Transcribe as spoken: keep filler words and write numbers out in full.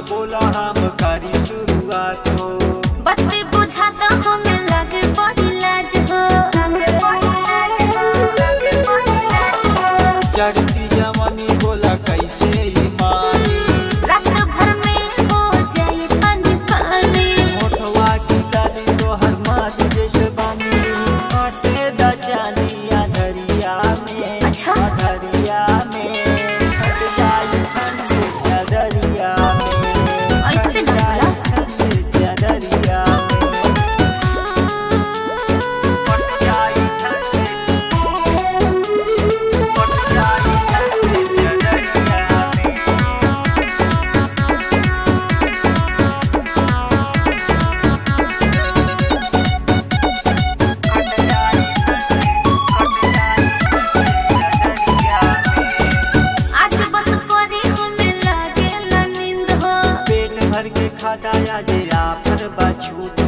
बोला हम करी शुरुआत हो। बत्ती बुझा तो हमें लगे बड़ी लाज हो। चढ़ती जवानी बोला कैसे ही मानी, रात भर में हो जाए पानी पानी। मोटवा की डाली तो हर मास जैसे बानी, काटे दा चांदिया दरिया में। अच्छा। दरिया में हट जाई ठंड दरिया में। ऐसे डरला दरिया आज बस परी हमें लगे ला नींद हो। पेट भर के खाता या जे आफर बा छूट